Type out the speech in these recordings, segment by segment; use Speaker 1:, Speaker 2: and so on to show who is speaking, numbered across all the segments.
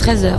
Speaker 1: 13h.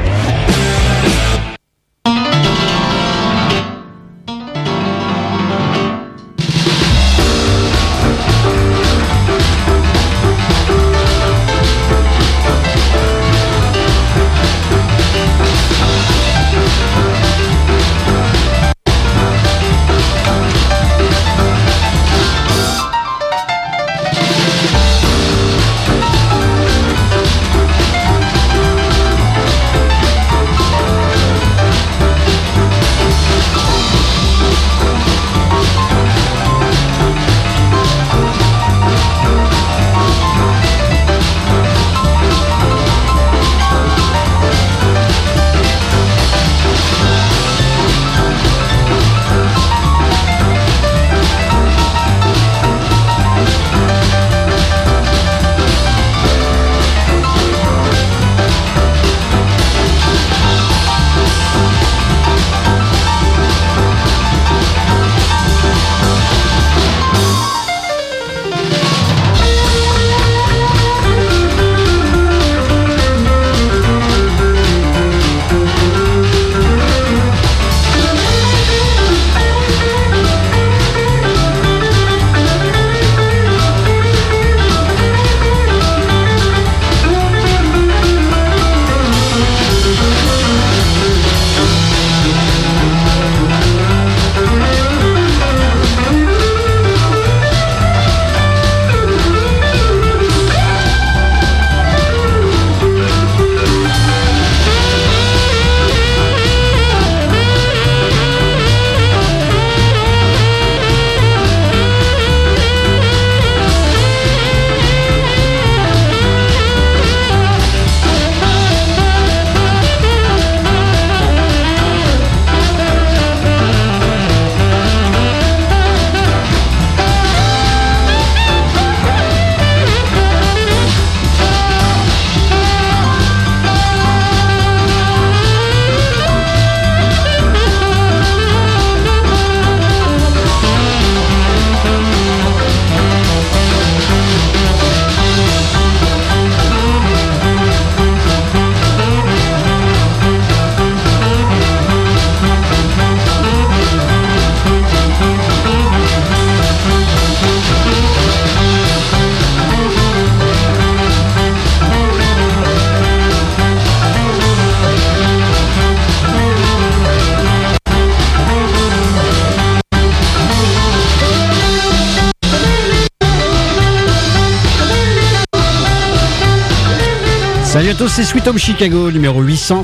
Speaker 2: Salut à tous, c'est Sweet Home Chicago, numéro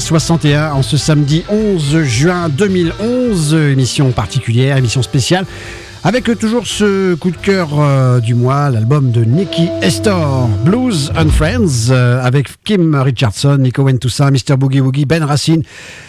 Speaker 2: 861, en ce samedi 11 juin 2011, émission particulière, émission spéciale, avec toujours ce coup de cœur du mois, l'album de Nicky Astor, Blues and Friends, avec Kim Richardson, Nico Ventusa, Mr. Boogie Woogie, Ben Racine,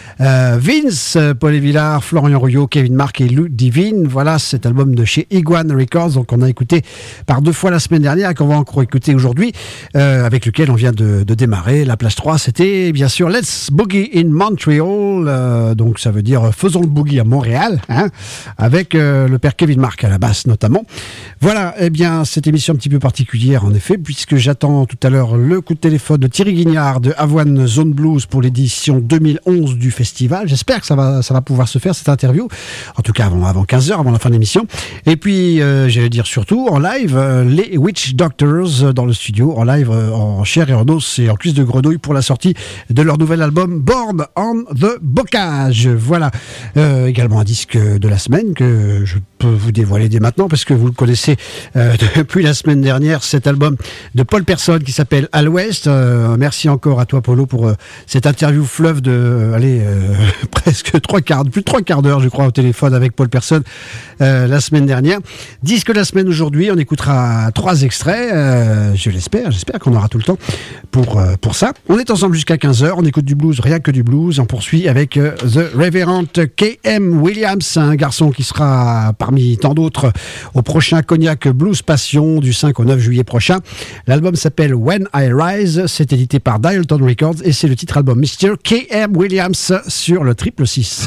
Speaker 2: Vince, Paul Villard, Florian Rouillot, Kevin Mark et Lou Divine. Voilà cet album de chez Iguan Records, donc on a écouté par 2 fois la semaine dernière et qu'on va encore écouter aujourd'hui, avec lequel on vient de démarrer. La plage 3, c'était bien sûr Let's Boogie in Montreal, donc ça veut dire faisons le boogie à Montréal, hein, avec le père Kevin Mark à la basse notamment. Voilà, eh bien cette émission un petit peu particulière en effet, puisque j'attends tout à l'heure le coup de téléphone de Thierry Guignard de Avoine Zone Blues pour l'édition 2011 du festival. J'espère que ça va pouvoir se faire cette interview, en tout cas avant 15h, avant la fin de l'émission. Et puis j'allais dire surtout en live les Witch Doctors dans le studio, en live en chair et en os et en cuisse de grenouille pour la sortie de leur nouvel album Born on the Bocage. Voilà, également un disque de la semaine que je peux vous dévoiler dès maintenant parce que vous le connaissez depuis la semaine dernière, cet album de Paul Persson qui s'appelle À l'Ouest. Merci encore à toi Polo pour cette interview fleuve de presque plus de 3 quarts d'heure je crois au téléphone avec Paul Persson la semaine dernière. Disque de la semaine aujourd'hui, on écoutera 3 extraits, j'espère qu'on aura tout le temps pour ça. On est ensemble jusqu'à 15h, on écoute du blues, rien que du blues. On poursuit avec The Reverend K.M. Williams, un garçon qui sera parmi tant d'autres au prochain Cognac Blues Passion du 5 au 9 juillet prochain. L'album s'appelle When I Rise, c'est édité par Dialton Records et c'est le titre album Mr. K.M. Williams sur le 666.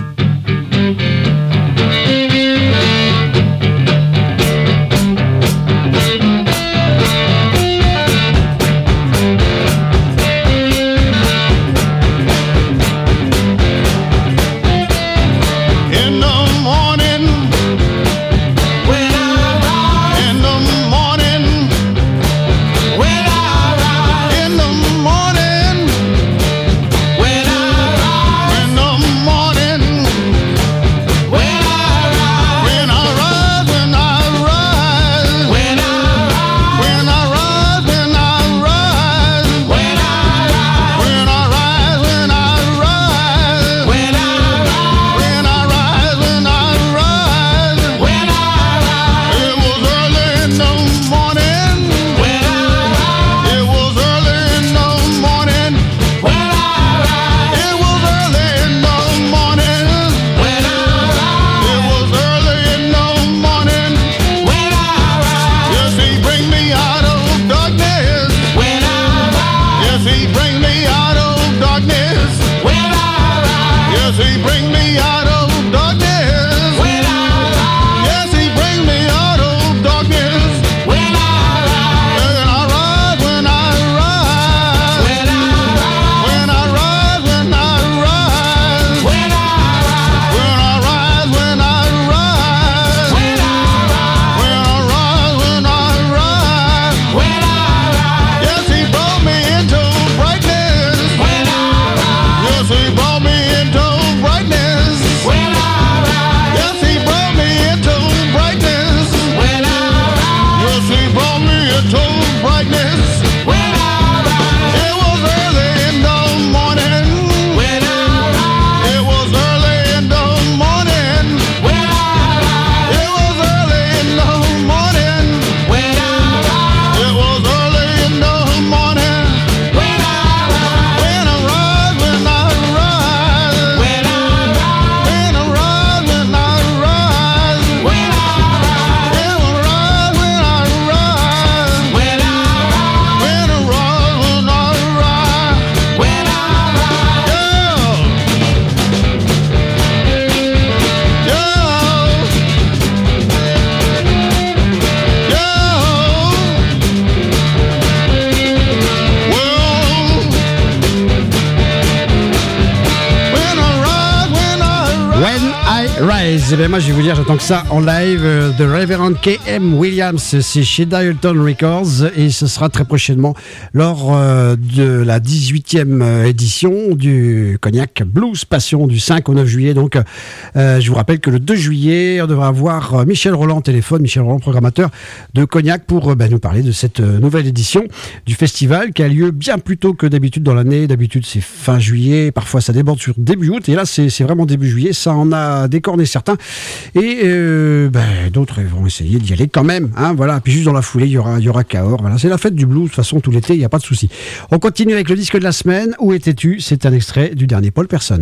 Speaker 2: Rise. Eh bien, moi, je vais vous dire, j'attends que ça en live. The Reverend K.M. Williams, c'est chez Dialton Records et ce sera très prochainement lors de la 18e édition du Cognac Blues Passion du 5 au 9 juillet. Donc, je vous rappelle que le 2 juillet, on devra avoir Michel Roland au téléphone, Michel Roland, programmateur de Cognac, pour nous parler de cette nouvelle édition du festival qui a lieu bien plus tôt que d'habitude dans l'année. D'habitude, c'est fin juillet, parfois ça déborde sur début août et là, c'est vraiment début juillet. Ça en a décorné certains et d'autres vont essayer d'y aller quand même, hein, voilà. Puis juste dans la foulée il y aura Cahors, voilà. C'est la fête du blues de toute façon tout l'été, il n'y a pas de souci. On continue avec le disque de la semaine. Où étais-tu? C'est un extrait du dernier Paul Persson.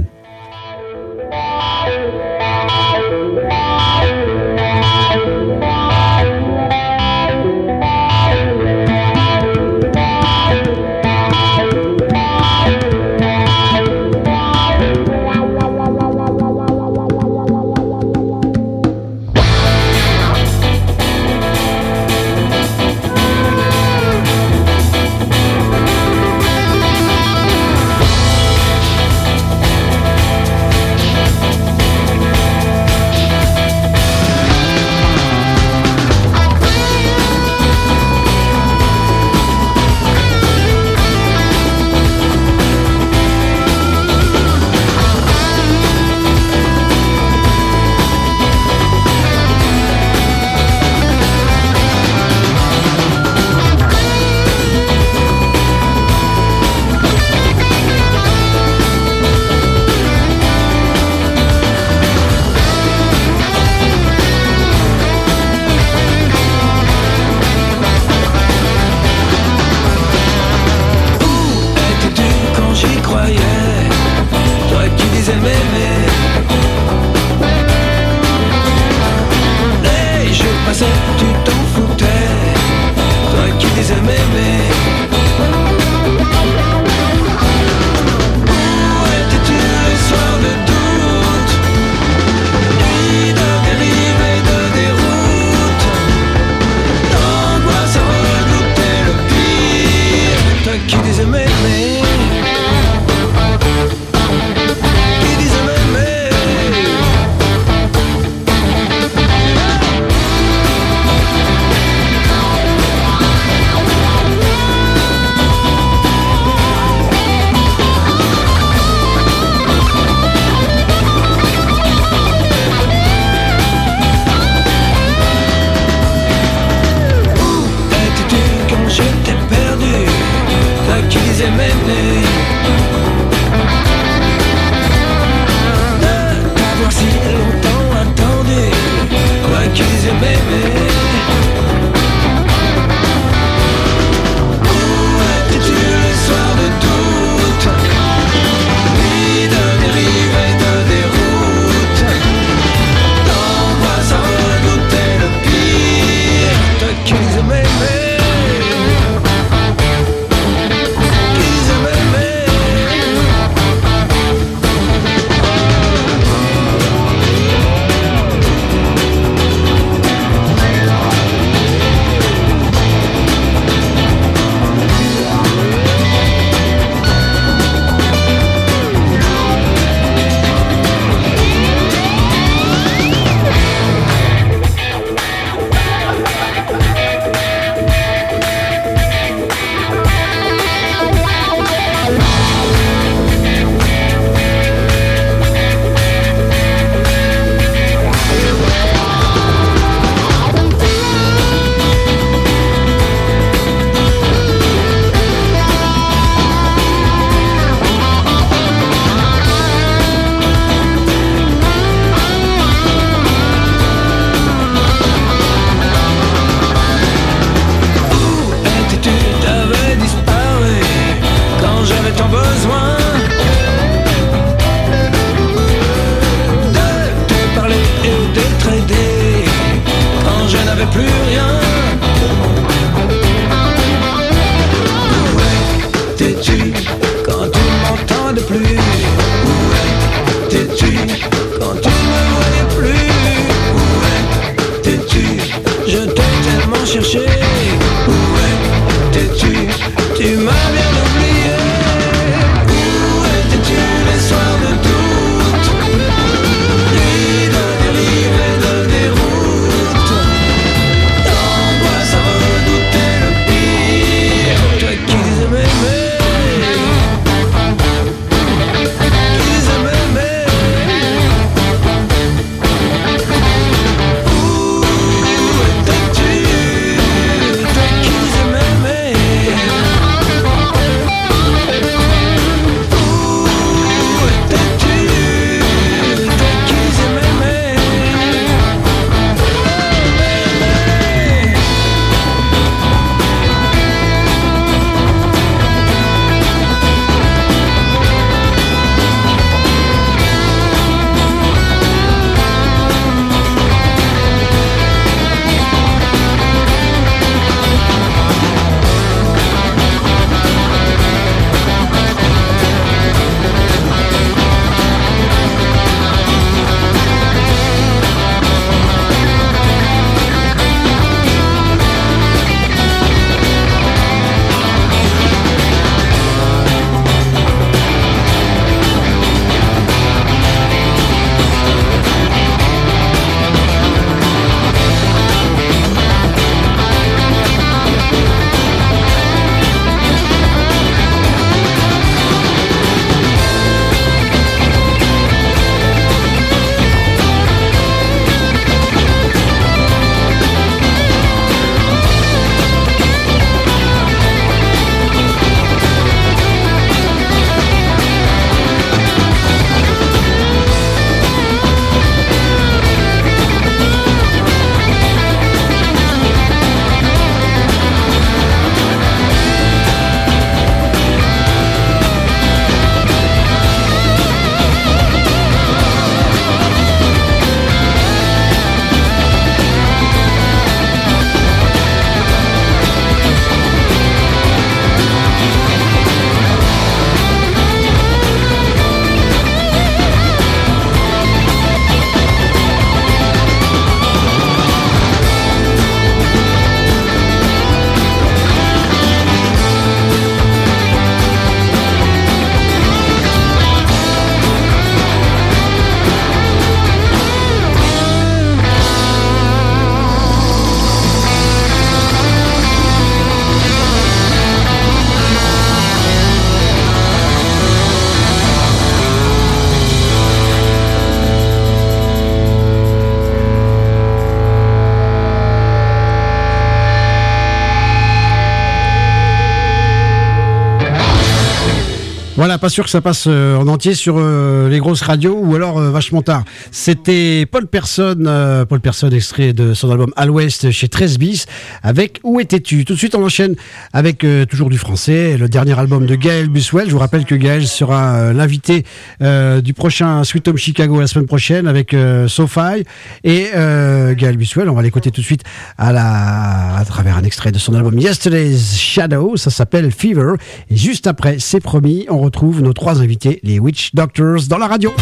Speaker 2: Voilà, pas sûr que ça passe en entier sur les grosses radios ou alors vachement tard. C'était Paul Person, extrait de son album À l'Ouest chez 13 bis avec Où étais-tu. Tout de suite on enchaîne avec toujours du français, le dernier album de Gaël Buswell. Je vous rappelle que Gaël sera l'invité du prochain Sweet Home Chicago la semaine prochaine avec SoFi et Gaël Buswell. On va l'écouter tout de suite à travers un extrait de son album Yesterday's Shadow. Ça s'appelle Fever. Et juste après, c'est promis, on retrouve nos 3 invités, les Witch Doctors, dans la radio.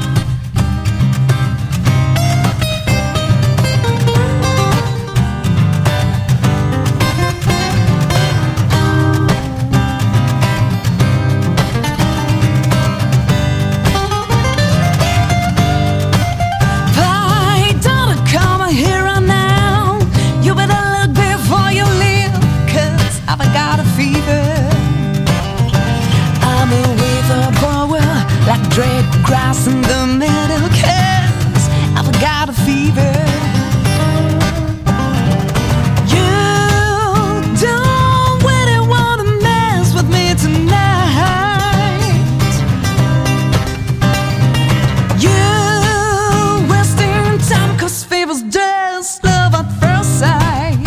Speaker 1: Drake grass in the middle, 'cause I've got a fever. You don't really wanna mess with me tonight. You wasting time, 'cause fever's just love at first sight.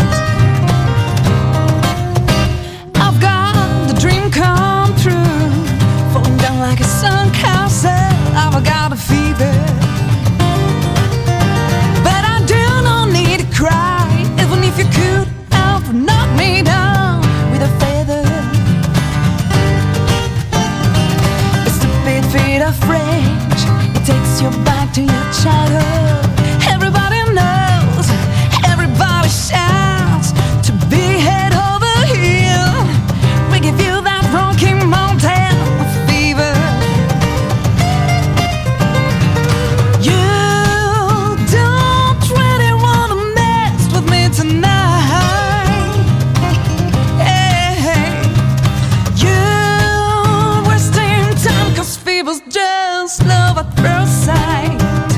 Speaker 1: I've got the dream come true, falling down like a sun castle. I've got a fever, but I do not need to cry. Even if you could have knocked me down with a feather. It's the beat of rage, it takes you back to your childhood. Everybody knows, everybody shouts to be head over heel. We give you that Rocky Mountain fever. Just love at first sight.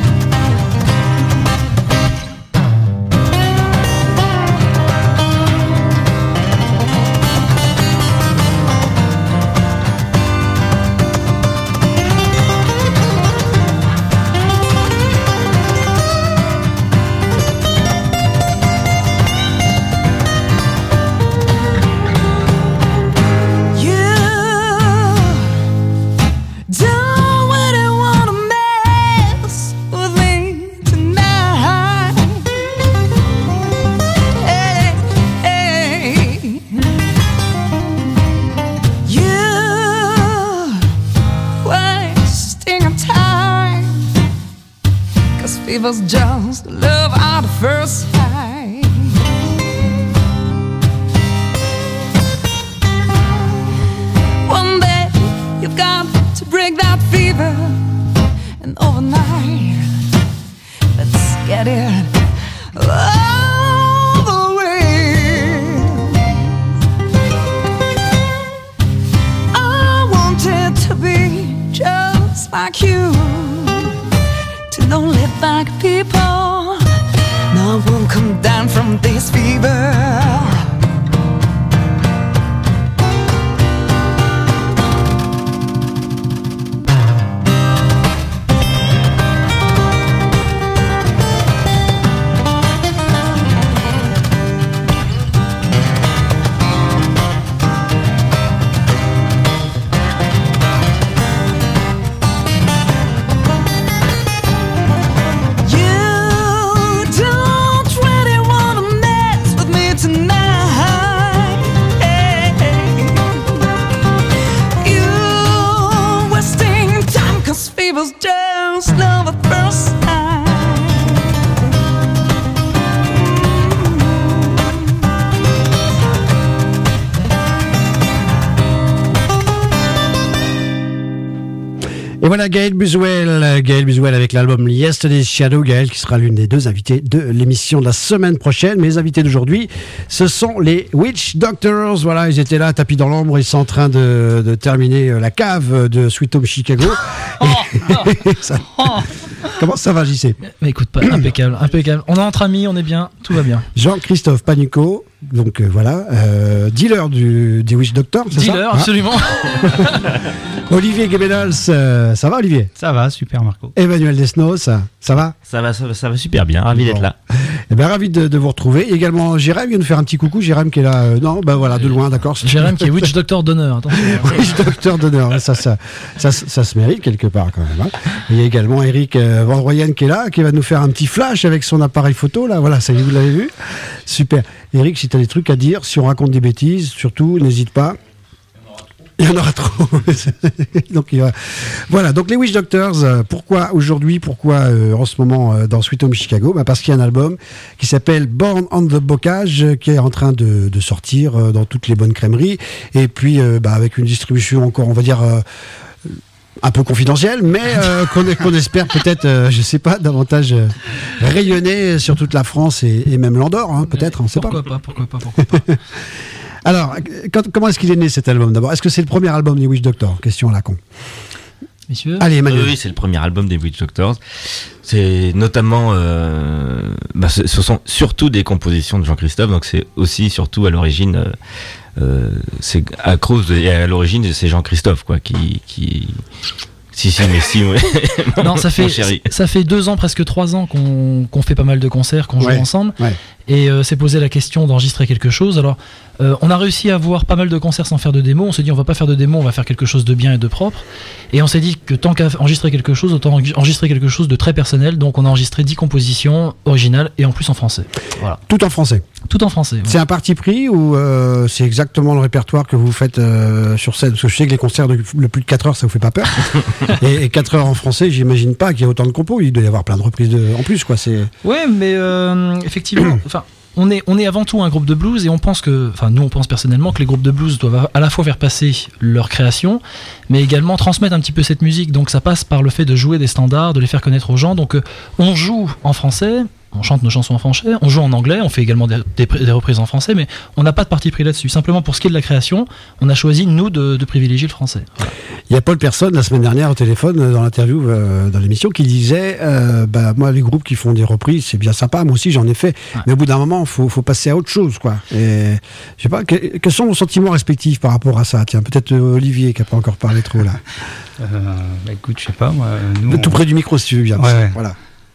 Speaker 1: It was just love at first sight. One day you've got to break that fever, and overnight let's get it all the way. I wanted to be just like you, to don't live like people. No one come down from this fever. Fever's just love at first sight.
Speaker 2: Et voilà Gaël Buswell avec l'album Yesterday's Shadow. Gaël qui sera l'une des 2 invitées de l'émission de la semaine prochaine. Mes invités d'aujourd'hui, ce sont les Witch Doctors. Voilà, ils étaient là, tapis dans l'ombre. Ils sont en train de terminer la cave de Sweet Home Chicago. Comment ça va, JC?
Speaker 3: Mais écoute, pas impeccable. On est entre amis, on est bien, tout va bien.
Speaker 2: Jean-Christophe Panucco. Donc voilà, dealer des Witch Doctors, c'est ça?
Speaker 3: Dealer, absolument.
Speaker 2: Olivier Guébenals, ça va Olivier?
Speaker 4: Ça va, super Marco.
Speaker 2: Emmanuel Desnos, ça va?
Speaker 5: Ça va super bien, ravi d'être là.
Speaker 2: Eh ben, ravi de vous retrouver. Et également Jérém vient nous faire un petit coucou. Jérém qui est là, non, ben voilà, de loin, d'accord.
Speaker 3: Jérém qui est Witch Doctor d'honneur, attention.
Speaker 2: Witch Doctor d'honneur, ça se mérite quelque part quand même. Hein. Il y a également Eric Van Royen qui est là, qui va nous faire un petit flash avec son appareil photo, là, voilà, ça y est, vous l'avez vu? Super. Eric, si tu as des trucs à dire, si on raconte des bêtises, surtout, n'hésite pas. Il y en aura trop. Donc, voilà, donc les Witch Doctors, pourquoi aujourd'hui, pourquoi en ce moment dans Sweet Home Chicago? Parce qu'il y a un album qui s'appelle Born on the Bocage qui est en train de sortir dans toutes les bonnes crèmeries. Et puis avec une distribution encore, on va dire... un peu confidentielle, mais qu'on espère peut-être, je sais pas, davantage rayonner sur toute la France et même l'Andorre, hein, peut-être, on sait pas.
Speaker 3: Pourquoi pas.
Speaker 2: Alors, comment est-ce qu'il est né cet album d'abord? Est-ce que c'est le premier album des Witch Doctors? Question à la con.
Speaker 3: Messieurs.
Speaker 2: Allez, Emmanuel.
Speaker 5: Oui, c'est le premier album des Witch Doctors. C'est notamment, ce sont surtout des compositions de Jean-Christophe, donc c'est aussi surtout à l'origine, c'est à cause et à l'origine c'est Jean-Christophe quoi qui. Si, ouais.
Speaker 3: Non, ça fait 2 ans, presque 3 ans qu'on fait pas mal de concerts, qu'on joue ensemble. Ouais. Et s'est posé la question d'enregistrer quelque chose. Alors, on a réussi à avoir pas mal de concerts sans faire de démo. On s'est dit, on va pas faire de démo, on va faire quelque chose de bien et de propre. Et on s'est dit que tant qu'à enregistrer quelque chose, autant enregistrer quelque chose de très personnel. Donc, on a enregistré 10 compositions originales et en plus en français. Voilà.
Speaker 2: Tout en français.
Speaker 3: Tout en français. Ouais.
Speaker 2: C'est un parti pris ou c'est exactement le répertoire que vous faites sur scène? Parce que je sais que les concerts de plus de 4 heures, ça vous fait pas peur. et 4 heures en français, j'imagine pas qu'il y ait autant de compos. Il doit y avoir plein de reprises en plus, quoi.
Speaker 3: Ouais, mais effectivement, enfin. On est avant tout un groupe de blues et on pense nous on pense personnellement que les groupes de blues doivent à la fois faire passer leur création, mais également transmettre un petit peu cette musique. Donc ça passe par le fait de jouer des standards, de les faire connaître aux gens. Donc on joue en français, on chante nos chansons en français, on joue en anglais, on fait également des reprises en français, mais on n'a pas de parti pris là-dessus. Simplement pour ce qui est de la création, on a choisi nous de privilégier le français. Voilà.
Speaker 2: Il y a Paul Personne la semaine dernière au téléphone dans l'interview dans l'émission qui disait moi les groupes qui font des reprises c'est bien sympa, moi aussi j'en ai fait, mais au bout d'un moment faut passer à autre chose quoi. Et je sais pas quels sont vos sentiments respectifs par rapport à ça. Tiens, peut-être Olivier qui a pas encore parlé trop là.
Speaker 4: Écoute, je sais pas moi, nous
Speaker 2: tout près du micro si tu veux bien.
Speaker 4: Ouais.
Speaker 2: Voilà.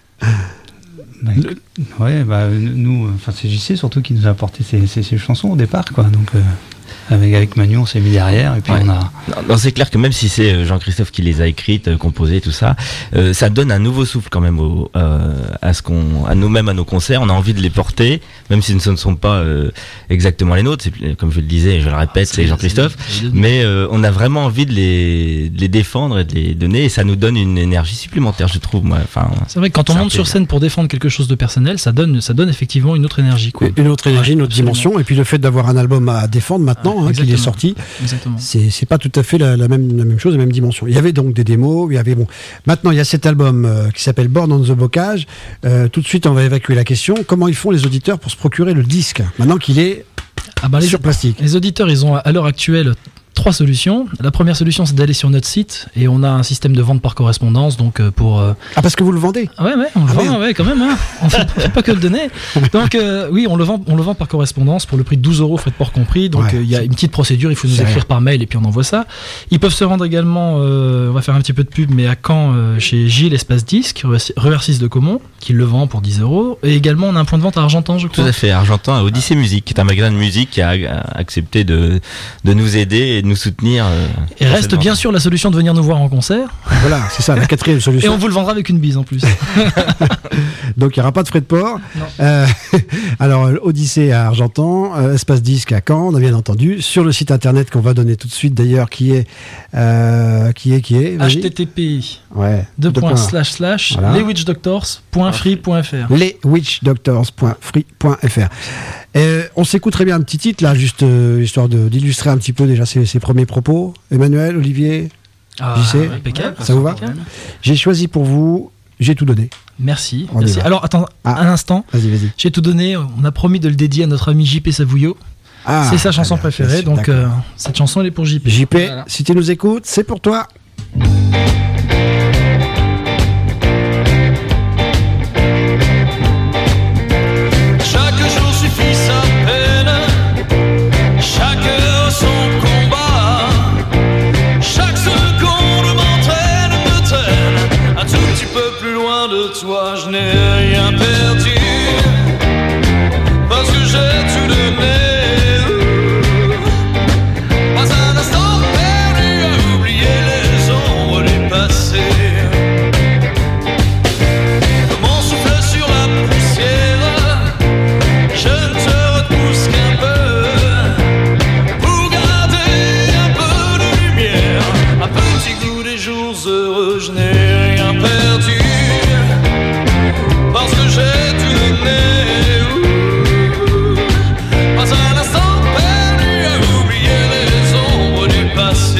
Speaker 4: Nous, c'est JC surtout qui nous a apporté ces chansons au départ, quoi. Donc, avec Manu, on s'est mis derrière et puis on a.
Speaker 5: Non, c'est clair que même si c'est Jean-Christophe qui les a écrites, composées, tout ça, ça donne un nouveau souffle quand même à nous-mêmes, à nos concerts. On a envie de les porter, même si ce ne sont pas exactement les nôtres. C'est, comme je le disais, je le répète, c'est Jean-Christophe. Mais on a vraiment envie de les défendre et de les donner, et ça nous donne une énergie supplémentaire, je trouve. Moi,
Speaker 3: c'est vrai que quand on monte sur scène pour défendre quelque chose de personnel, ça donne effectivement une autre énergie, quoi.
Speaker 2: Une autre énergie, une autre dimension. Et puis le fait d'avoir un album à défendre maintenant. Qu'il est sorti, c'est pas tout à fait la même chose, la même dimension. Il y avait donc des démos, maintenant il y a cet album qui s'appelle Born on the Bocage. Tout de suite on va évacuer la question, comment ils font les auditeurs pour se procurer le disque maintenant qu'il est sur plastique?
Speaker 3: Les auditeurs, ils ont à l'heure actuelle 3 solutions. La première solution, c'est d'aller sur notre site et on a un système de vente par correspondance. Donc
Speaker 2: parce que vous le vendez?
Speaker 3: Ouais, on le vend, ouais, quand même. Hein. On fait pas que le donner. Donc oui, on le vend par correspondance pour le prix de 12 €, frais de port compris. Donc il y a une petite procédure, il faut nous écrire par mail et puis on envoie ça. Ils peuvent se rendre également, on va faire un petit peu de pub, mais à Caen, chez Gilles Espace Disque, rue 6 de Caumont, qui le vend pour 10 €. Et également, on a un point de vente à Argentan, je crois.
Speaker 5: Tout à fait, Argentan, à Odyssée Musique, qui est un magasin de musique qui a accepté de nous aider et de nous soutenir.
Speaker 3: Et reste bien sûr la solution de venir nous voir en concert.
Speaker 2: Voilà, c'est ça, la 4e solution.
Speaker 3: Et on vous le vendra avec une bise en plus.
Speaker 2: Donc il n'y aura pas de frais de port. Alors Odyssée à Argentan, Espace Disque à Caen, on a bien entendu. Sur le site internet qu'on va donner tout de suite d'ailleurs, qui est
Speaker 3: http leswitchdoctors.free.fr.
Speaker 2: leswitchdoctors.free.fr. On s'écoute très bien un petit titre là, juste histoire d'illustrer un petit peu déjà ses premiers propos. Emmanuel, Olivier, JC, ça vous va? J'ai choisi pour vous J'ai tout donné.
Speaker 3: Merci. Alors attends un instant.
Speaker 2: Vas-y.
Speaker 3: J'ai tout donné. On a promis de le dédier à notre ami JP Savouillot. C'est sa chanson préférée, donc cette chanson elle est pour JP.
Speaker 2: JP, voilà. Si tu nous écoutes, c'est pour toi.
Speaker 1: Chaque jour suffit sa peine. toi, je n'ai rien perdu. Parce que j'ai tout donné. Pas un instant perdu à oublier les ombres du passé. Mon souffle sur la poussière, je ne te repousse qu'un peu pour garder un peu de lumière, un petit goût des jours heureux. Je n'ai rien perdu parce que j'ai tout donné. Pas un instant perdu à oublier les ombres du passé.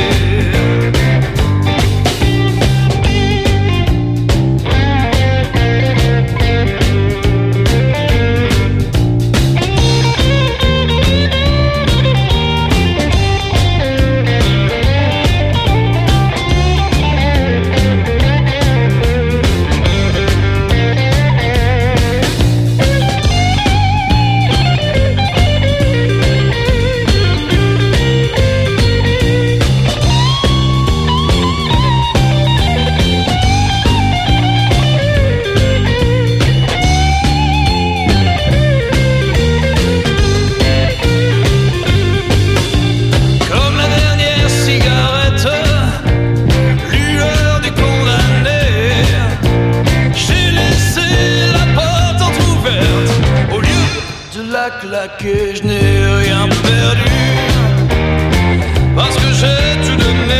Speaker 1: Comme la dernière cigarette, lueur du condamné, j'ai laissé la porte entrouverte. Au lieu de la claquer, je n'ai rien perdu parce que j'ai tout donné.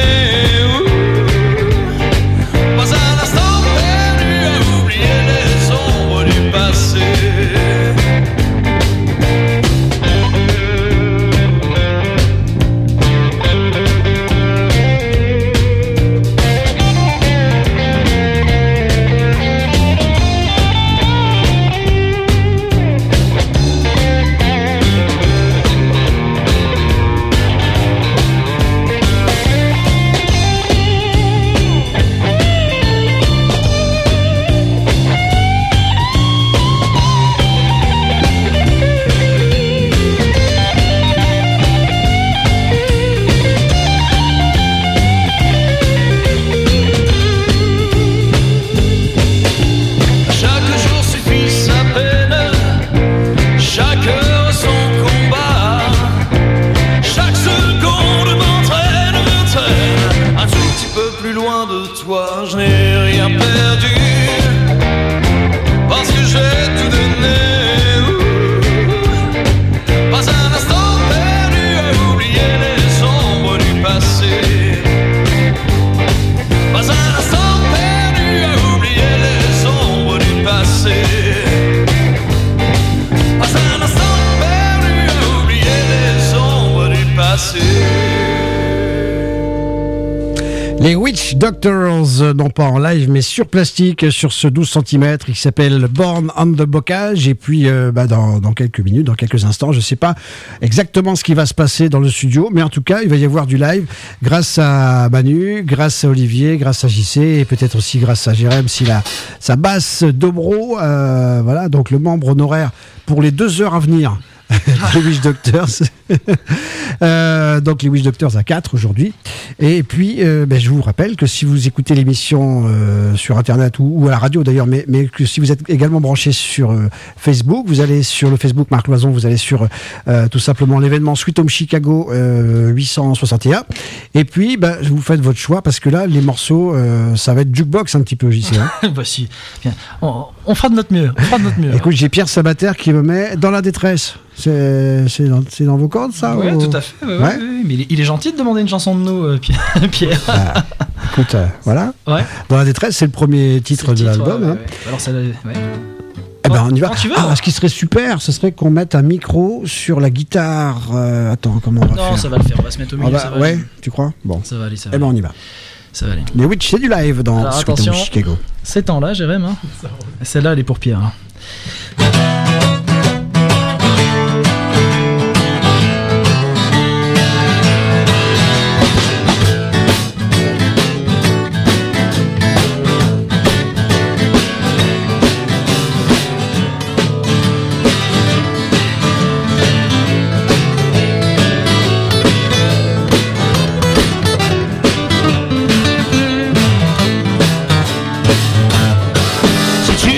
Speaker 1: Pas un instant perdu à oublier les ombres du passé. Chaque jour suffit sa peine, chaque heure son combat, chaque seconde m'entraîne un tout petit peu plus loin de toi. Je n'ai rien perdu parce que j'ai tout donné. Pas un instant perdu à oublier les ombres du passé. Pas un instant perdu à oublier les ombres du passé. Pas un instant perdu à oublier les ombres du passé.
Speaker 2: Les Witch Doctors, non pas en live, mais sur plastique, sur ce 12 cm qui s'appelle Born on the Bocage. Et puis, dans quelques minutes, dans quelques instants, je sais pas exactement ce qui va se passer dans le studio, mais en tout cas, il va y avoir du live grâce à Manu, grâce à Olivier, grâce à JC et peut-être aussi grâce à Jérém, si sa basse Dobro, voilà, donc le membre honoraire pour les 2 heures à venir. Les Witch Doctors. Donc les Witch Doctors à 4 aujourd'hui. Et puis je vous rappelle que si vous écoutez l'émission sur internet ou à la radio d'ailleurs, mais que si vous êtes également branché sur Facebook, vous allez sur le Facebook Marc Loison, vous allez sur tout simplement l'événement Sweet Home Chicago 861. Et puis vous faites votre choix parce que là les morceaux ça va être jukebox un petit peu, JC. Hein.
Speaker 3: Voici. Bien. On fera de notre mieux.
Speaker 2: Écoute, j'ai Pierre Sabater qui me met dans la détresse. C'est dans vos cordes, ça?
Speaker 3: Ouais,
Speaker 2: ou...
Speaker 3: tout à fait. Ouais. Mais il est gentil de demander une chanson de nous, Pierre.
Speaker 2: Écoute, voilà.
Speaker 3: Ouais.
Speaker 2: Dans la détresse, c'est le premier titre de l'album.
Speaker 3: Ouais,
Speaker 2: hein.
Speaker 3: ouais. Alors, ça, ouais.
Speaker 2: Eh ben, on y va.
Speaker 3: Tu veux,
Speaker 2: ce qui serait super, ce serait qu'on mette un micro sur la guitare. Attends, comment on va faire?
Speaker 3: Non, ça va le faire. On va se mettre au milieu. Ça va
Speaker 2: ouais,
Speaker 3: aller.
Speaker 2: tu crois? Bon.
Speaker 3: Ça va aller.
Speaker 2: Eh ben, on y va.
Speaker 3: Ça va aller.
Speaker 2: Les Witch, c'est du live dans
Speaker 3: Alors,
Speaker 2: Sweet Home
Speaker 3: attention.
Speaker 2: Chicago.
Speaker 3: Ces temps-là, Jérém. Hein. Celle-là, elle est pour Pierre. Hein.
Speaker 1: Si tu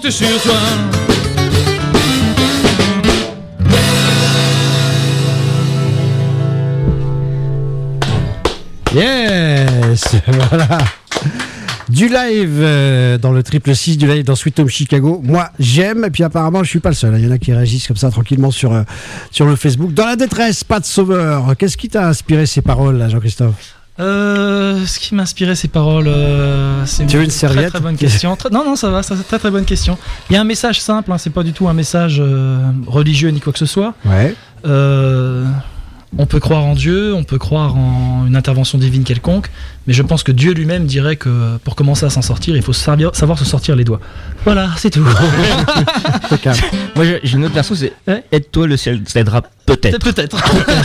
Speaker 3: compte sur toi.
Speaker 2: Yes, voilà. Du live dans le 666, du live dans Sweet Home Chicago. Moi, j'aime, et puis apparemment, je suis pas le seul. Il y en a qui réagissent comme ça tranquillement sur le Facebook. Dans la détresse, pas de sauveur. Qu'est-ce qui t'a inspiré ces paroles, là, Jean-Christophe?
Speaker 3: Ce qui m'a inspiré ces paroles, c'est
Speaker 2: tu veux une serviette?
Speaker 3: Très bonne question. Non, ça va, c'est une très bonne question. Il y a un message simple, hein, c'est pas du tout un message religieux ni quoi que ce soit.
Speaker 2: Ouais.
Speaker 3: On peut croire en Dieu, on peut croire en une intervention divine quelconque, mais je pense que Dieu lui-même dirait que pour commencer à s'en sortir, il faut savoir se sortir les doigts. Voilà, c'est tout.
Speaker 5: Moi, j'ai une autre version, c'est aide-toi, le ciel t'aidera peut-être.
Speaker 3: Peut-être.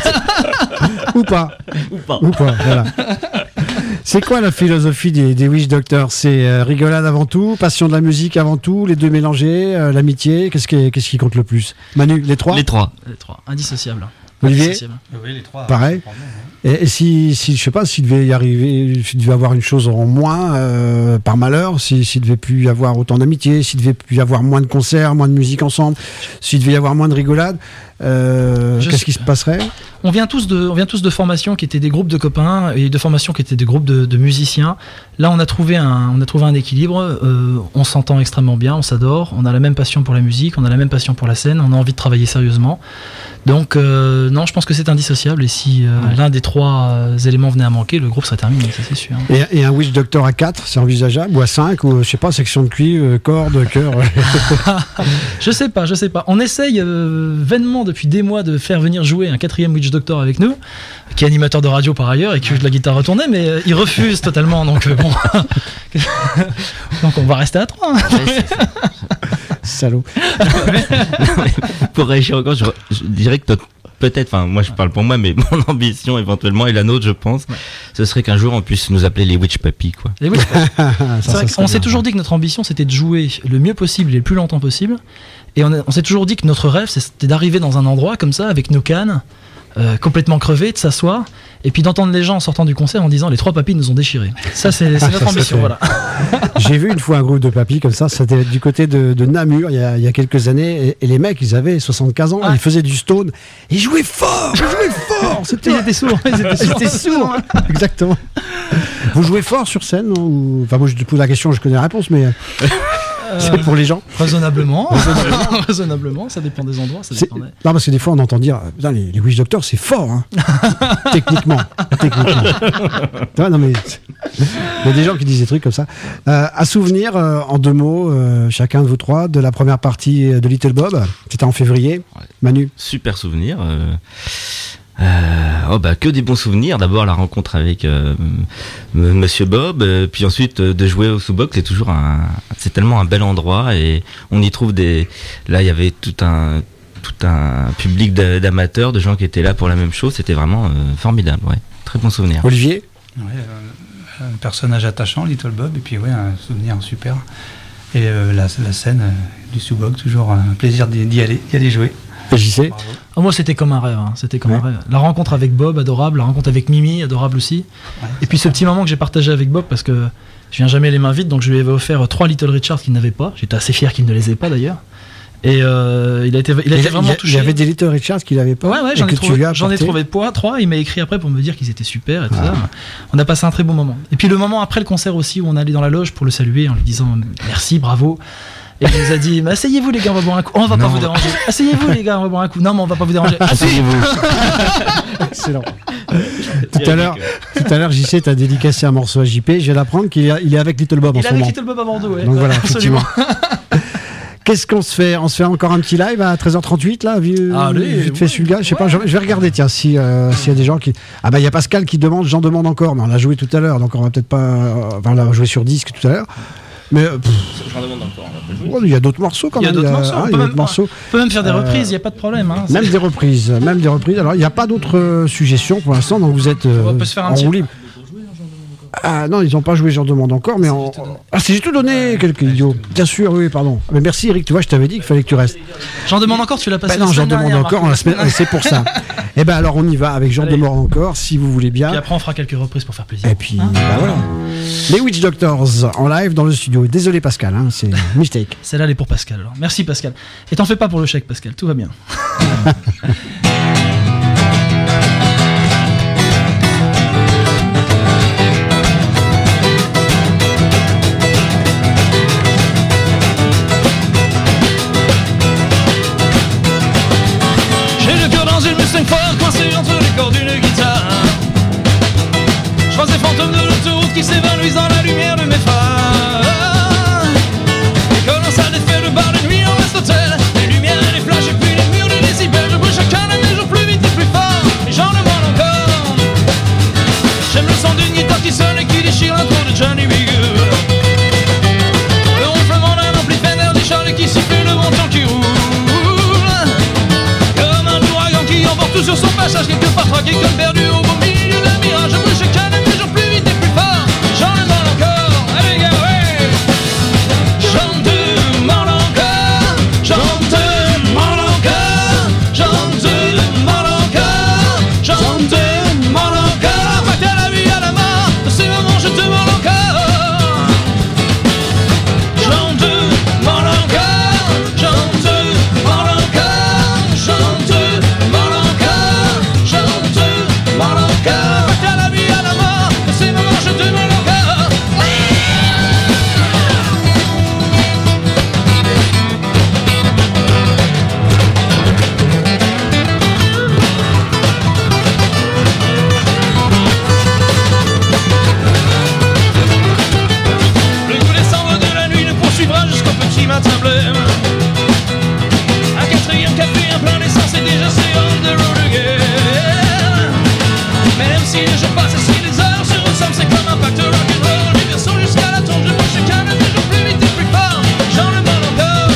Speaker 2: Ou pas. Voilà. C'est quoi la philosophie des Witch Doctors? C'est rigolade avant tout, passion de la musique avant tout, les deux mélangés, l'amitié. Qu'est-ce qui compte le plus? Manu, les trois?
Speaker 5: Les trois,
Speaker 3: indissociables.
Speaker 2: Olivier?
Speaker 4: Oui, les trois.
Speaker 2: Pareil. Et si je sais pas, s'il devait y arriver, s'il devait avoir une chose en moins par malheur, s'il devait plus y avoir autant d'amitié, s'il devait plus y avoir moins de concerts, moins de musique ensemble, s'il devait y avoir moins de rigolade, qu'est-ce qui se passerait?
Speaker 3: On vient tous de formations qui étaient des groupes de copains et de formations qui étaient des groupes de musiciens. Là, on a trouvé un équilibre. On s'entend extrêmement bien, on s'adore. On a la même passion pour la musique, on a la même passion pour la scène. On a envie de travailler sérieusement. Donc, non, je pense que c'est indissociable. Et si l'un des trois éléments venait à manquer, le groupe serait terminé, ça c'est sûr.
Speaker 2: Et un Witch Doctor à 4, c'est envisageable? Ou à 5, ou je sais pas, section de cuivre, cordes, cœur?
Speaker 3: Je sais pas. On essaye vainement depuis des mois de faire venir jouer un 4e Witch Doctor avec nous, qui est animateur de radio par ailleurs et qui joue de la guitare retournée, mais il refuse totalement, donc bon. Donc on va rester à 3.
Speaker 2: Salaud.
Speaker 5: Pour réagir encore, je dirais que peut-être, enfin moi je parle pour moi, mais mon ambition éventuellement et la nôtre, je pense, ce serait qu'un jour on puisse nous appeler les Witch Puppies, quoi.
Speaker 3: Les Witch Puppies. C'est vrai qu'on s'est toujours dit que notre ambition c'était de jouer le mieux possible et le plus longtemps possible, et on s'est toujours dit que notre rêve c'était d'arriver dans un endroit comme ça avec nos cannes, complètement crevées, de s'asseoir et puis d'entendre les gens en sortant du concert en disant les 3 papis nous ont déchirés. Ça c'est notre ambition, voilà.
Speaker 2: J'ai vu une fois un groupe de papis comme ça, c'était du côté de Namur il y a quelques années, et les mecs ils avaient 75 ans, ils faisaient du stone, ils jouaient fort.
Speaker 3: Ils étaient sourds. Ils étaient sourds.
Speaker 2: Exactement. Vous jouez fort sur scène ou... Enfin moi je te pose la question, je connais la réponse, mais c'est pour les gens.
Speaker 3: Raisonnablement, ça dépend des endroits.
Speaker 2: Non, parce que des fois on entend dire putain, les Witch Doctors c'est fort, hein. Techniquement. Non, mais il y a des gens qui disent des trucs comme ça. À souvenir, en 2 mots, chacun de vous 3, de la première partie de Little Bob. C'était en février. Manu?
Speaker 5: Super souvenir. Que des bons souvenirs. D'abord la rencontre avec Monsieur Bob, puis ensuite de jouer au Sous-Box, c'est tellement un bel endroit et on y trouve là il y avait tout un public d'amateurs, de gens qui étaient là pour la même chose. C'était vraiment formidable, ouais. Très bon souvenir.
Speaker 2: Olivier?
Speaker 4: Un personnage attachant, Little Bob, et puis un souvenir super. Et la scène du Sous-Box, toujours un plaisir d'y aller jouer.
Speaker 2: JC?
Speaker 3: Moi c'était comme un rêve, un rêve. La rencontre avec Bob, adorable. La rencontre avec Mimi, adorable aussi. Et puis ce petit moment que j'ai partagé avec Bob, parce que je viens jamais les mains vides, donc je lui avais offert 3 Little Richards qu'il n'avait pas. J'étais assez fier qu'il ne les ait pas d'ailleurs. Et il a été vraiment touché.
Speaker 2: Il y avait des Little Richards qu'il n'avait pas.
Speaker 3: Ouais, j'en ai trouvé 3. Il m'a écrit après pour me dire qu'ils étaient super et tout ça. On a passé un très bon moment. Et puis le moment après le concert aussi, où on allait dans la loge pour le saluer en lui disant merci, bravo. Et il nous a dit asseyez-vous les gars, on va boire un coup. On va pas vous déranger. Asseyez-vous les gars, on va boire un coup. Non mais on va pas vous déranger.
Speaker 5: Asseyez-vous.
Speaker 2: Excellent. Tout à l'heure, JC t'a dédicacé un morceau à JP. Je vais l'apprendre qu'il est avec Little Bob en ce moment.
Speaker 3: Il est avec Little Bob à Bordeaux, ouais.
Speaker 2: Donc voilà,
Speaker 3: absolument.
Speaker 2: Qu'est-ce qu'on se fait? On se fait encore un petit live à 13h38 là, vite fait celui-là. Je sais pas, je vais regarder tiens s'il y a des gens qui. Ah bah il y a Pascal qui demande, j'en demande encore, mais on l'a joué tout à l'heure, donc on va peut-être pas. On l'a joué sur disque tout à l'heure. Mais
Speaker 5: j'en demande encore.
Speaker 2: Il y a d'autres morceaux quand même.
Speaker 3: Il y a d'autres morceaux. On peut même faire des reprises, il n'y a pas de problème.
Speaker 2: Même des reprises. Alors il n'y a pas d'autres suggestions pour l'instant, donc vous êtes en roue libre. Ah non, ils n'ont pas joué J'en demande encore, mais c'est J'ai tout donné, quelques idiots. Bien sûr, oui, pardon. Mais merci Eric, tu vois, je t'avais dit qu'il fallait que tu restes.
Speaker 3: J'en demande encore, tu l'as passé.
Speaker 2: Non, J'en demande encore, c'est pour ça. Et ben alors on y va avec J'en demande encore, si vous voulez bien.
Speaker 3: Puis après on fera quelques reprises pour faire plaisir.
Speaker 2: Et puis voilà. Les Witch Doctors en live dans le studio. Désolé Pascal, c'est mistake.
Speaker 3: Celle-là elle est pour Pascal. Alors. Merci Pascal. Et t'en fais pas pour le chèque Pascal, tout va bien.
Speaker 6: Coincé entre les cordes d'une guitare, je vois ces fantômes de l'autoroute qui s'évanouissent dans la lumière de mes phares. Les colossales d'effets de bar de nuit en reste hôtel, les lumières et les flashs et puis les murs de décibels. Je brûle chacun de mes jours plus vite et plus fort, et j'en demande encore. J'aime le son d'une guitare qui sonne et qui déchire l'intro de Johnny B. Good. Le ronflement d'un ampli Fender du Charles qui siffle le bon temps qui roule. Qui emporte tout sur son passage, quelque part traqué comme perdu au beau milieu d'un mirage. Je brûle chacun de mes jours plus vite et plus fort, j'en demande encore, allez gars, ouais. J'en demande encore, j'en demande encore, j'en demande encore, j'en demande encore. Pas qu'à la vie à la mort, de ces moments je demande encore. J'en demande encore, j'en demande encore, j'en demande. Matin blême, un quatrième café, un plein d'essence et déjà c'est on the road again. Mais même si les jours passent et si les heures se ressemblent, c'est comme un pacte rock'n'roll. Les versos jusqu'à la tombe, je bouge chacun de mes jours plus vite et plus fort, j'en demande encore.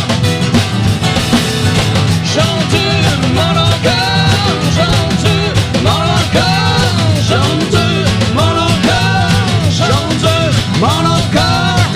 Speaker 6: J'en demande encore, j'en demande encore, j'en demande encore, j'en demande encore.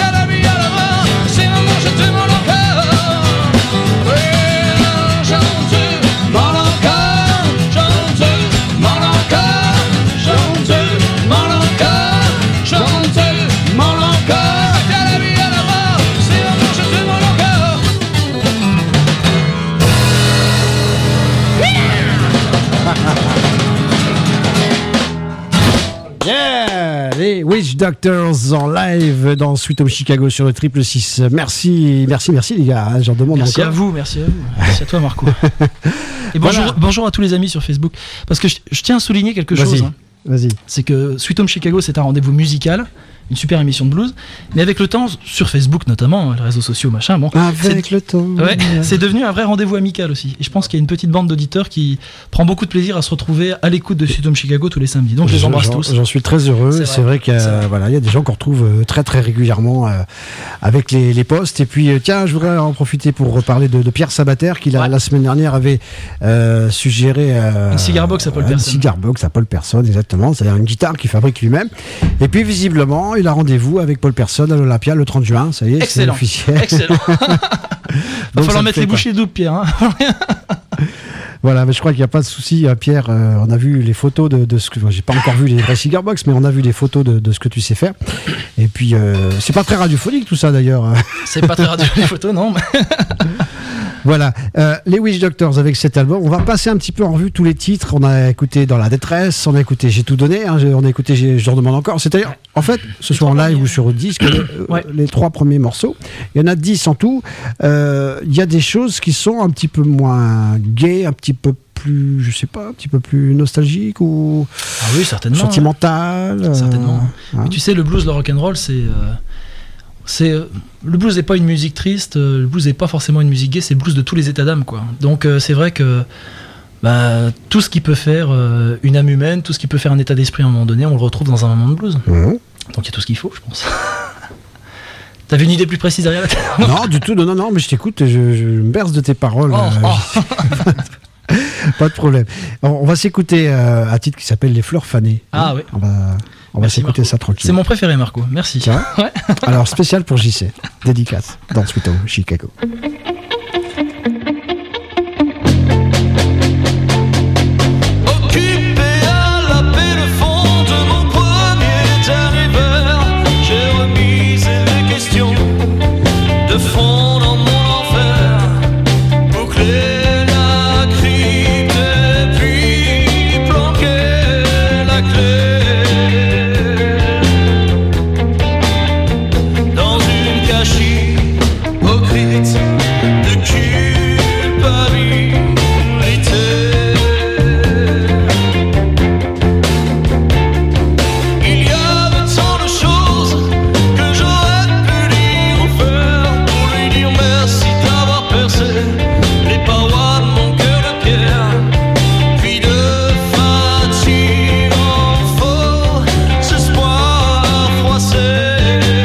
Speaker 2: Les Witch Doctors en live dans Sweet Home Chicago sur le 666. Merci les gars, j'en demande
Speaker 3: merci
Speaker 2: encore.
Speaker 3: Merci à toi Marco. Et bonjour à tous les amis sur Facebook. Parce que je tiens à souligner quelque chose.
Speaker 2: Vas-y.
Speaker 3: C'est que Sweet Home Chicago c'est un rendez-vous musical, une super émission de blues, mais avec le temps, sur Facebook notamment, les réseaux sociaux, machin, bon.
Speaker 2: Avec le temps.
Speaker 3: Ouais, c'est devenu un vrai rendez-vous amical aussi. Et je pense qu'il y a une petite bande d'auditeurs qui prend beaucoup de plaisir à se retrouver à l'écoute de Sweet Home Chicago tous les samedis. Donc je les embrasse tous.
Speaker 2: J'en suis très heureux. C'est vrai qu'il y a des gens qu'on retrouve très très régulièrement avec les posts. Et puis tiens, je voudrais en profiter pour reparler de Pierre Sabater qui la semaine dernière avait suggéré
Speaker 3: une cigar box à Paul Person.
Speaker 2: Une cigar box à Paul Person, exactement. C'est-à-dire une guitare qu'il fabrique lui-même. Et puis visiblement, il a rendez-vous avec Paul Person à l'Olympia le 30 juin. Ça y est, c'est officiel.
Speaker 3: Excellent. Va falloir mettre les bouchées doubles, Pierre. Hein.
Speaker 2: Voilà, mais je crois qu'il n'y a pas de souci, Pierre. On a vu les photos de ce que. J'ai pas encore vu les vrais cigar box, mais on a vu les photos de ce que tu sais faire. Et puis, c'est pas très radiophonique tout ça d'ailleurs.
Speaker 3: C'est pas très radiophonique les photos, non.
Speaker 2: Voilà, les Witch Doctors avec cet album. On va passer un petit peu en revue tous les titres. On a écouté Dans la détresse, on a écouté J'ai tout donné, on a écouté Je leur demande encore. C'est-à-dire, en fait, ce soit en live ou sur le disque, les 3 premiers morceaux, il y en a 10 en tout. Il y a des choses qui sont un petit peu moins gaies, un petit peu plus, je sais pas, un petit peu plus nostalgique ou sentimental.
Speaker 3: Certainement. Mais tu sais, le blues, le rock'n'roll, le blues n'est pas une musique triste, le blues n'est pas forcément une musique gaie, c'est le blues de tous les états d'âme, quoi. Donc c'est vrai que tout ce qui peut faire une âme humaine, tout ce qui peut faire un état d'esprit à un moment donné, on le retrouve dans un moment de blues. Mmh. Donc il y a tout ce qu'il faut, je pense. T'avais une idée plus précise derrière la tête?
Speaker 2: Non, du tout, non, mais je t'écoute, je me berce de tes paroles. Pas de problème. On va s'écouter un titre qui s'appelle Les Fleurs fanées.
Speaker 3: Ah oui.
Speaker 2: On va
Speaker 3: Merci,
Speaker 2: s'écouter
Speaker 3: Marco.
Speaker 2: ça tranquille.
Speaker 3: C'est mon préféré, Marco. Merci.
Speaker 2: Tiens.
Speaker 3: Ouais.
Speaker 2: Alors, spécial pour JC. Dédicace dans Sweet Home Chicago.
Speaker 6: Occupé à laver le fond de mon premier arriveur, j'ai remis les questions de fond dans mon enfer, boucler la crypte et puis planquer la clé dans une cachette hypocrite de culpabilité. Il y avait tant de choses que j'aurais pu lui faire pour lui dire merci d'avoir percé les parois de mon cœur de pierre, puis de fatigue en faux espoir froissé.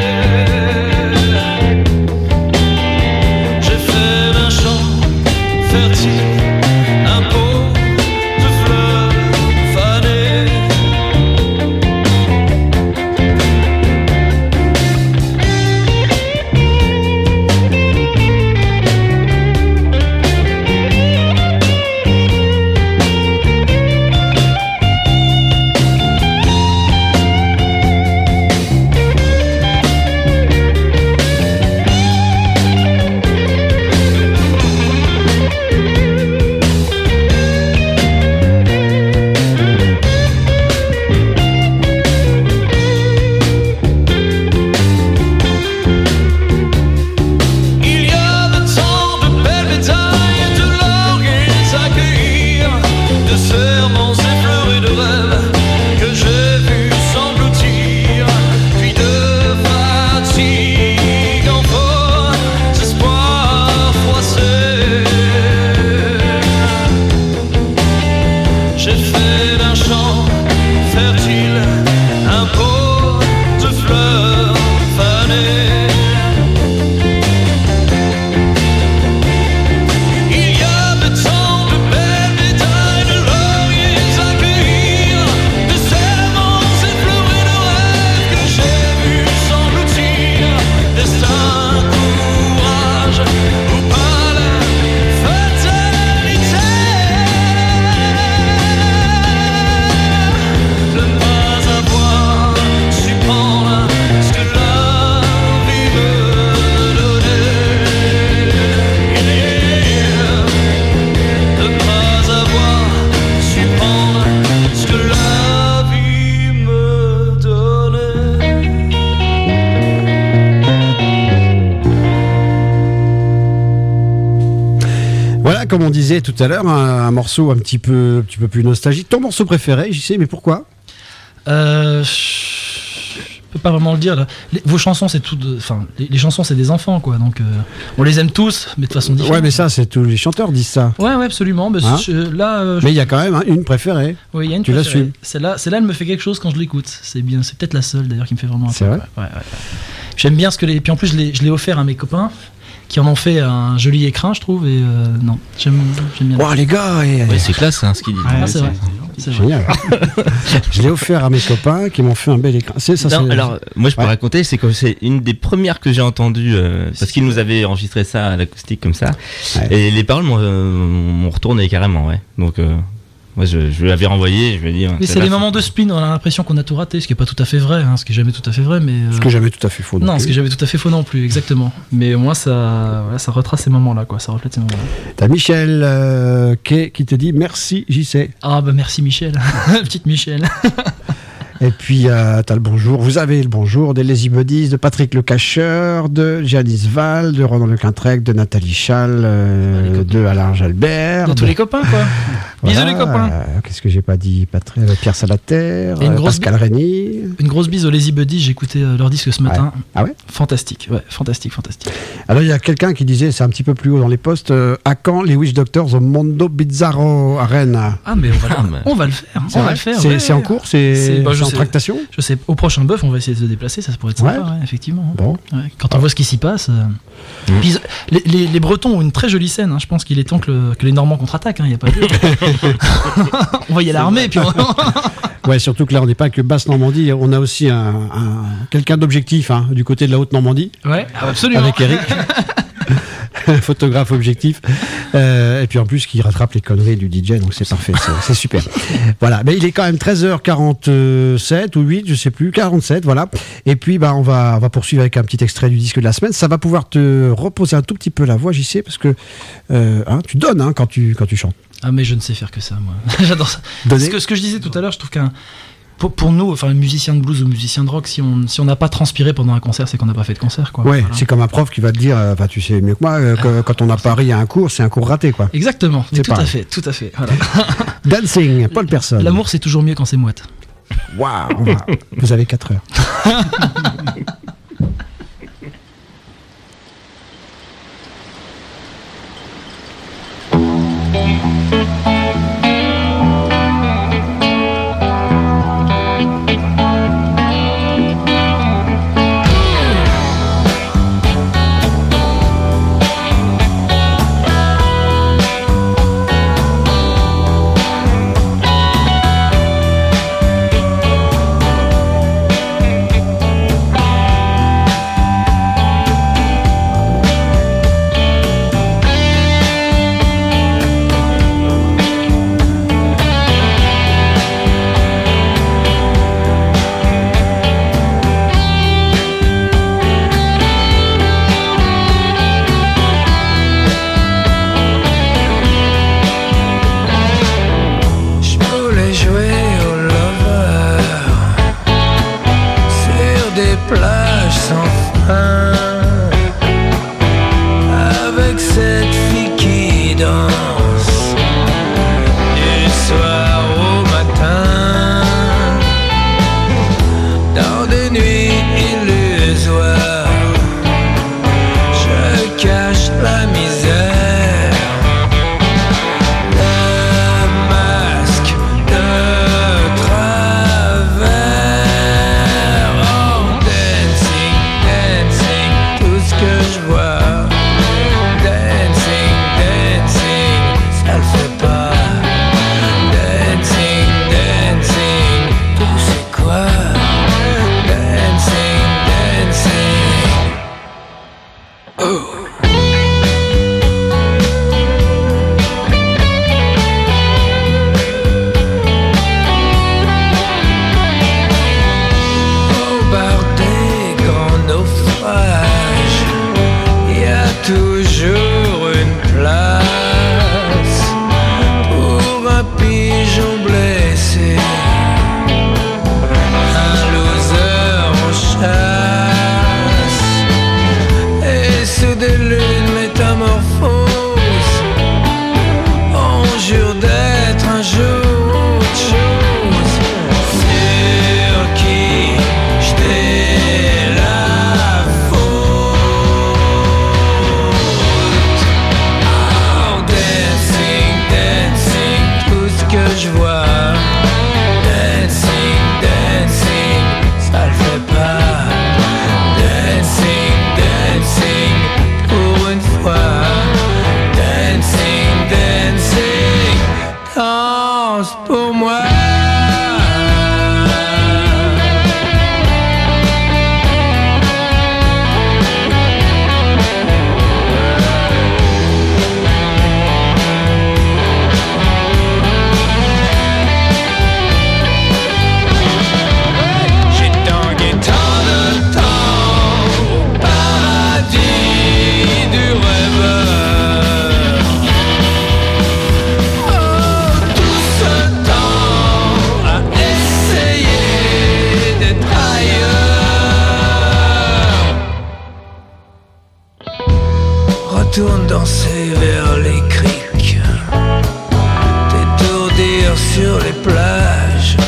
Speaker 6: J'ai fait d'un champ fertile un pot de fleurs fanées. Il y avait tant de belles médailles, de lauriers à cueillir, de serments effleurés de rêves que j'ai vu s'engloutir, puis de fatigue en faux espoir froissé. J'ai fait d'un champ fertile un pot de fleurs fanées. Il y avait tant de belles médailles, de lauriers à cueillir, de serments effleurés de rêves que j'ai vu s'engloutir. Destin, courage ou pas la fatalité, de ne pas avoir su prendre ce que la vie me donnait. De ne pas avoir su prendre ce que la vie me donnait.
Speaker 2: Voilà, comme on disait tout à l'heure, un morceau un petit peu plus nostalgique. Ton morceau préféré, JC, mais pourquoi?
Speaker 3: Je peux pas vraiment le dire là. Vos chansons, c'est tout. Enfin, les chansons, c'est des enfants, quoi. Donc, on les aime tous, mais de façon différente.
Speaker 2: Ouais, mais ça, c'est tous les chanteurs disent ça.
Speaker 3: Ouais, absolument. Mais
Speaker 2: Hein
Speaker 3: là,
Speaker 2: Mais il y a quand même une préférée.
Speaker 3: oui, il y a une
Speaker 2: tu
Speaker 3: préférée.
Speaker 2: l'assumes.
Speaker 3: Celle-là, elle me fait quelque chose quand je l'écoute. C'est bien. C'est peut-être la seule d'ailleurs qui me fait vraiment un
Speaker 2: C'est
Speaker 3: truc,
Speaker 2: vrai
Speaker 3: ouais. J'aime bien ce que les. Puis en plus, je l'ai offert à mes copains qui en ont fait un joli écrin, je trouve. Et non, j'aime bien.
Speaker 2: Oh, les gars,
Speaker 5: Ouais, c'est classe, hein, ce qu'il dit.
Speaker 3: Ah, c'est vrai. C'est vrai.
Speaker 2: génial. Je l'ai offert à mes copains qui m'ont fait un bel écran. C'est ça.
Speaker 5: Non,
Speaker 2: c'est-
Speaker 5: alors, moi, je peux
Speaker 2: Ouais.
Speaker 5: raconter, c'est que c'est une des premières que j'ai entendues, parce qu'ils nous avaient enregistré ça à l'acoustique comme ça.
Speaker 2: Ouais.
Speaker 5: Et les paroles m'ont retourné carrément, ouais. Donc, moi, je lui avais renvoyé, je lui ai dit.
Speaker 3: Mais c'est les moments de spleen, on a l'impression qu'on a tout raté, ce qui est pas tout à fait vrai, hein, ce qui est jamais tout à fait vrai, mais.
Speaker 2: Ce que jamais tout à fait faux.
Speaker 3: Non,
Speaker 2: plus.
Speaker 3: ce qui est jamais tout à fait faux non plus, exactement. Mais au moins ça retrace ces moments-là, quoi. Ça reflète ces moments-là.
Speaker 2: T'as Michel qui te dit merci JC.
Speaker 3: Ah bah merci Michel, petite Michel.
Speaker 2: Et puis t'as le bonjour. Vous avez le bonjour des Lazy Buddies, de Patrick le Cacheur, de Janice Val, de Ronan Le Quintrec, de Nathalie Chal,
Speaker 3: les copains.
Speaker 2: de Alain Jalbert.
Speaker 3: De tous les copains, quoi. Bisous les copains.
Speaker 2: Qu'est-ce que j'ai pas dit? Patrick, Pierre Salater,
Speaker 3: Et une grosse
Speaker 2: Pascal Rény.
Speaker 3: Une grosse bise aux Lazy Buddies, j'ai écouté leur disque ce matin.
Speaker 2: Ah ouais?
Speaker 3: Fantastique, ouais, fantastique.
Speaker 2: Alors il y a quelqu'un qui disait, c'est un petit peu plus haut dans les postes, à quand les Witch Doctors au Mondo Bizzarro à Rennes?
Speaker 3: Ah mais on va le faire,
Speaker 2: C'est
Speaker 3: on va
Speaker 2: vrai
Speaker 3: le faire.
Speaker 2: C'est
Speaker 3: ouais.
Speaker 2: c'est en cours, c'est
Speaker 3: bah, je
Speaker 2: en
Speaker 3: sais.
Speaker 2: tractation.
Speaker 3: Je sais, au prochain bœuf, on va essayer de se déplacer, ça pourrait être sympa,
Speaker 2: Ouais.
Speaker 3: ouais, effectivement.
Speaker 2: Bon.
Speaker 3: Ouais, quand on voit ce qui s'y passe. Puis, les Bretons ont une très jolie scène, hein. Je pense qu'il est temps que les Normands contre-attaquent, il n'y a pas de. On va y aller armé, puis
Speaker 2: Ouais, surtout que là, on n'est pas que Basse-Normandie, on a aussi quelqu'un d'objectif du côté de la Haute-Normandie.
Speaker 3: Ouais, absolument.
Speaker 2: Avec Eric. Photographe objectif. Et puis en plus, qui rattrape les conneries du DJ, donc c'est parfait, c'est super. Voilà, mais il est quand même 13h47 ou 8, je sais plus, 47, voilà. Et puis, on va poursuivre avec un petit extrait du disque de la semaine. Ça va pouvoir te reposer un tout petit peu la voix, j'y sais, parce que tu donnes quand tu chantes.
Speaker 3: Ah, mais je ne sais faire que ça, moi. J'adore ça.
Speaker 2: Donner.
Speaker 3: Ce que je disais tout à l'heure, je trouve pour nous, enfin, musicien de blues ou musicien de rock, si on n'a pas transpiré pendant un concert, c'est qu'on n'a pas fait de concert, quoi.
Speaker 2: Ouais,
Speaker 3: Voilà.
Speaker 2: c'est comme un prof qui va te dire, tu sais mieux que moi, quand on a pari à un cours, c'est un cours raté, quoi.
Speaker 3: Exactement, mais
Speaker 2: C'est
Speaker 3: tout
Speaker 2: pareil.
Speaker 3: à fait. Voilà.
Speaker 2: Dancing, Paul Persson.
Speaker 3: L'amour, c'est toujours mieux quand c'est moite.
Speaker 2: Waouh. Vous avez 4 heures.
Speaker 7: Retourne danser vers les criques, t'étourdir sur les plages,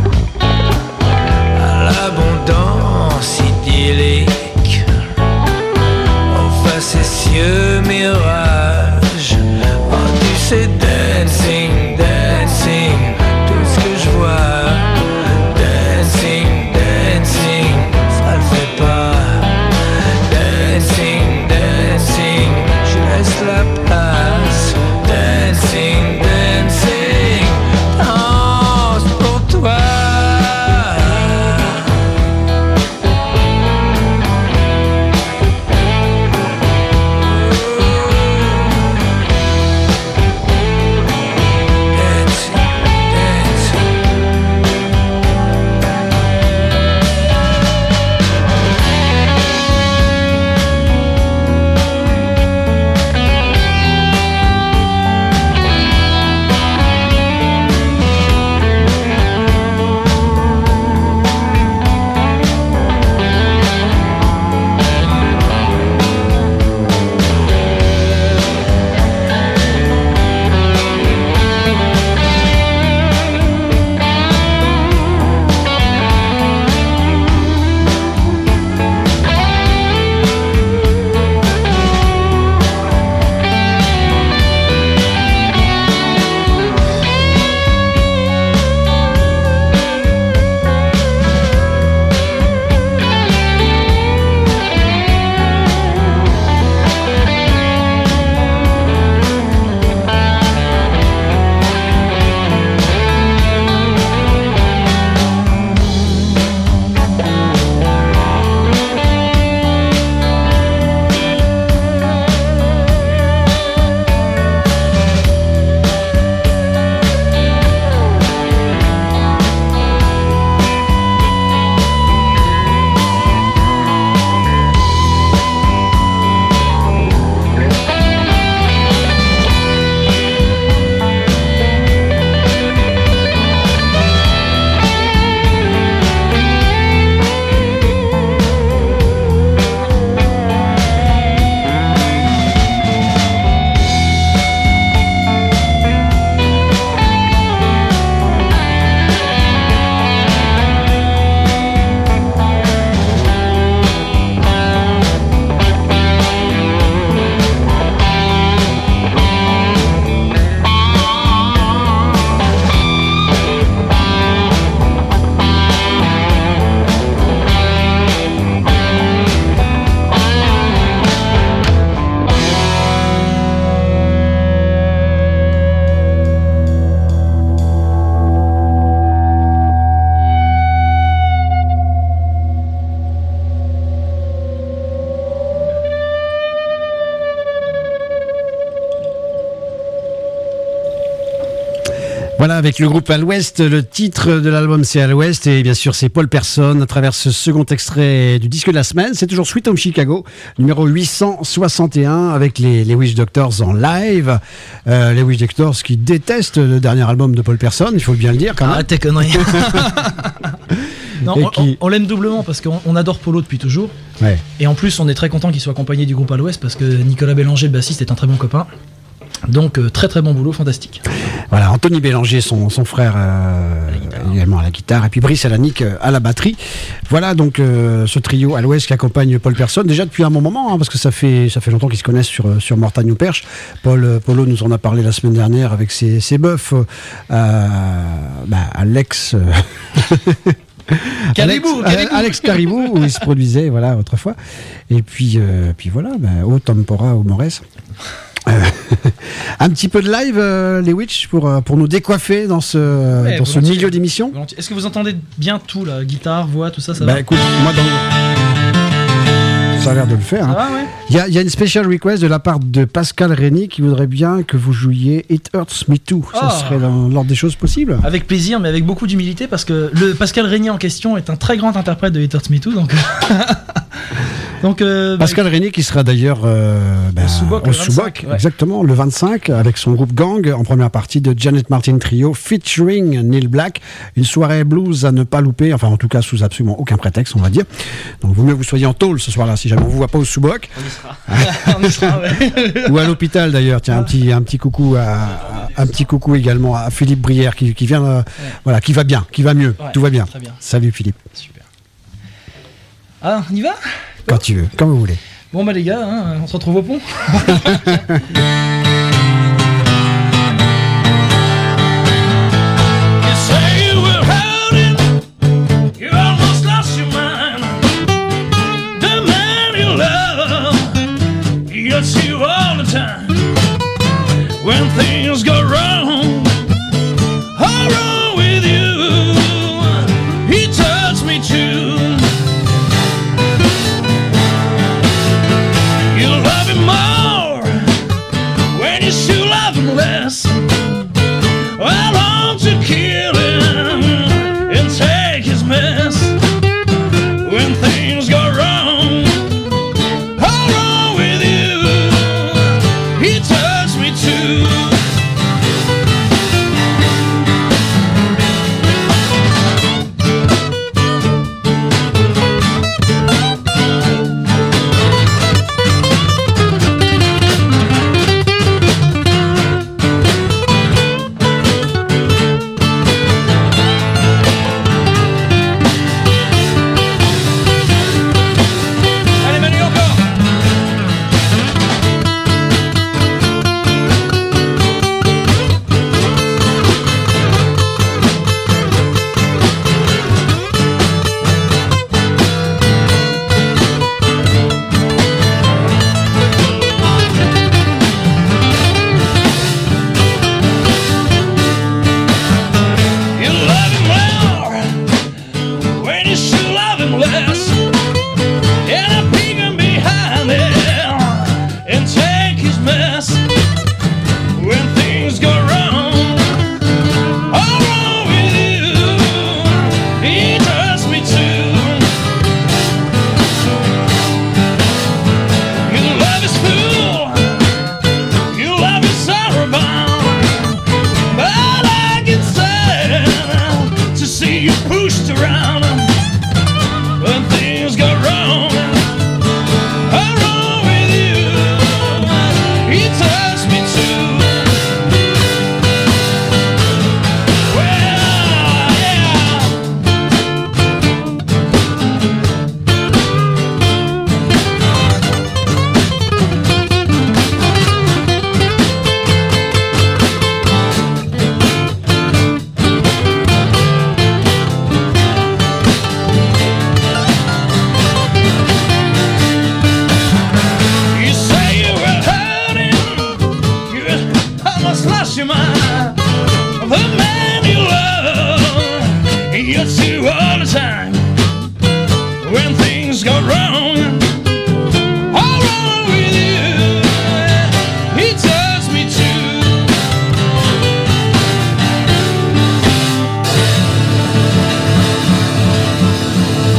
Speaker 7: à l'abondance idyllique, aux facétieux mirages. Oh, tu sais, dancing, dancing, tout ce que je vois, dancing, dancing, ça le fait pas. Dancing, dancing, je laisse la place. Dancing, dancing, danse pour toi.
Speaker 2: Voilà, avec le groupe À l'Ouest, le titre de l'album c'est À l'Ouest, et bien sûr c'est Paul Person à travers ce second extrait du disque de la semaine. C'est toujours Sweet Home Chicago, numéro 861, avec les Witch Doctors en live. Les Witch Doctors qui détestent le dernier album de Paul Person, il faut bien le dire quand même.
Speaker 3: Arrête tes conneries. Non,
Speaker 2: Et qui-
Speaker 3: on l'aime doublement parce qu'on adore Polo depuis toujours.
Speaker 2: Ouais.
Speaker 3: Et en plus, on est très content qu'il soit accompagné du groupe À l'Ouest parce que Nicolas Bélanger, le bassiste, est un très bon copain. Donc, très très bon boulot, fantastique.
Speaker 2: Voilà, Anthony Bélanger, son frère également à la guitare, et puis Brice Alanic à la batterie. Voilà donc ce trio à l'Ouest qui accompagne Paul Person, déjà depuis un bon moment, hein, parce que ça fait longtemps qu'ils se connaissent sur Mortagne ou Perche. Polo nous en a parlé la semaine dernière avec ses bœufs à l'ex...
Speaker 3: Caribou.
Speaker 2: Alex Caribou, où il se produisait voilà, autrefois. Et puis voilà, au Tempora, au Morès. Un petit peu de live, les Witch, pour nous décoiffer dans ce
Speaker 3: volontiers.
Speaker 2: milieu d'émission.
Speaker 3: Volontiers. Est-ce que vous entendez bien tout, là, guitare, voix, tout ça, ça
Speaker 2: Bah
Speaker 3: va?
Speaker 2: écoute, moi ça a l'air de le faire.
Speaker 3: Ça
Speaker 2: hein.
Speaker 3: va, ouais.
Speaker 2: Il y a une special request de la part de Pascal Rény qui voudrait bien que vous jouiez It Hurts Me Too. Ça
Speaker 3: Oh.
Speaker 2: serait dans l'ordre des choses possibles.
Speaker 3: Avec plaisir, mais avec beaucoup d'humilité, parce que le Pascal Régnier en question est un très grand interprète de It Hurts Me Too, donc...
Speaker 2: Pascal Rény qui sera d'ailleurs
Speaker 3: Au Sous-Boc, le 25, ouais.
Speaker 2: exactement, le 25, avec son groupe Gang, en première partie de Janet Martin Trio, featuring Neil Black. Une soirée blues à ne pas louper, enfin en tout cas sous absolument aucun prétexte, on va dire. Donc vaut mieux que vous soyez en tôle ce soir-là, si jamais on vous voit pas au Sous-Boc.
Speaker 3: On y sera, ouais.
Speaker 2: Ou à l'hôpital d'ailleurs, tiens, un petit coucou un petit coucou également à Philippe Brière qui vient, voilà, qui va bien, qui va mieux,
Speaker 3: Ouais,
Speaker 2: tout va bien.
Speaker 3: très bien.
Speaker 2: Salut Philippe,
Speaker 3: Super. Ah, on y va?
Speaker 2: quand tu veux, quand vous voulez.
Speaker 3: Bon bah les gars, hein, on se retrouve au pont.
Speaker 6: You say you were hurting, you almost lost your mind. The man you love, he hurts you all the time. When things go wrong, all wrong with you, he touched me too. You love him more when you should love him less. I long to kill him and take his mess. When things go wrong, all wrong with you, he touched me too. Allez Manu, encore. You love him more when you should love him less. And I peek him behind him and take his mess. When things go wrong, all wrong with you, he does me too. You love his fool, you love his sorrow bound, but I get sad to see you pushed around. When things go wrong, all wrong with you, he touched me too. Well, yeah. You say you were hurting, you almost lost your mind. The man you love, he hurts you all the time. When things go wrong,